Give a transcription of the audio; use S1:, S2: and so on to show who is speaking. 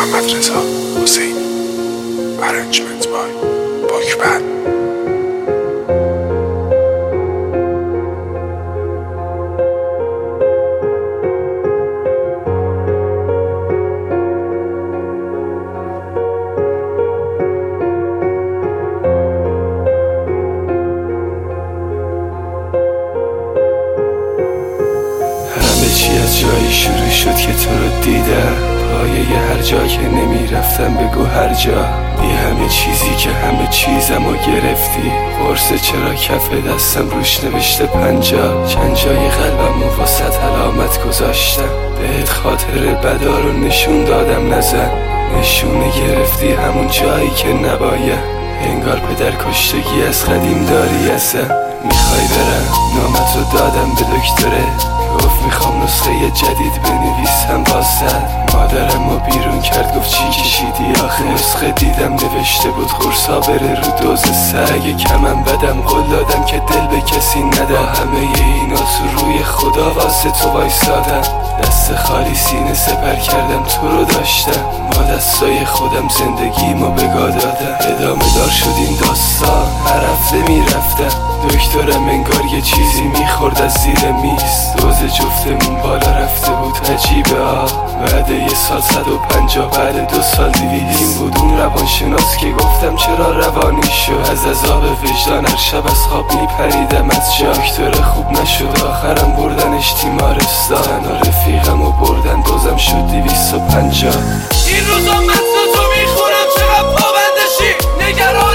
S1: محمد رضا حسینی. ارنجمنت بای باکبند.
S2: چی از جایی شروع شد که تو رو دیدم، پایه هر جا که نمیرفتم بگو هر جا. بی همه چیزی که همه چیزمو گرفتی، قرص چرا کف دستم روش نوشته 50. چند جای قلبمو واسط علامت گذاشتم، بهت خاطر بدا رو نشون دادم نزن. نشونه گرفتی همون جایی که نباید، انگار پدر کشتگی از قدیم داری ازم. میخوای برم نامت رو دادم به دکتره، گفت میخوام نسخه جدید بنویسم واسد. مادرمو بیرون کرد گفت چی کشیدی آخه، نسخه دیدم نوشته بود خورسا بره رو دوز سر. اگه کمم بدم قول دادم که دل به کسی ندم، همه اینا تو روی خدا واسه تو وایسادم. دست خالی سینه سپر کردم تو رو داشتم، با دستای خودم زندگیمو بگا دادم. ادامه دار شد این داستان، هر هفته میرفتم دکترم انگار یه چیزی میخورد از زیر میز. دوز جفتمون بالا رفته بود عجیبه بعد یه سال 150 بعد 2 سال 200. این بود اون روانشناس که گفتم چرا روانی شد، از عذاب وجدان هر شب از خواب میپریدم از جا. دکتر خوب نشد آخرم بردنش تیمارستان، و رفیقمو بردن دوزم شد 250.
S3: این روزا متن تو میخورم چقدر پابندشی، نگران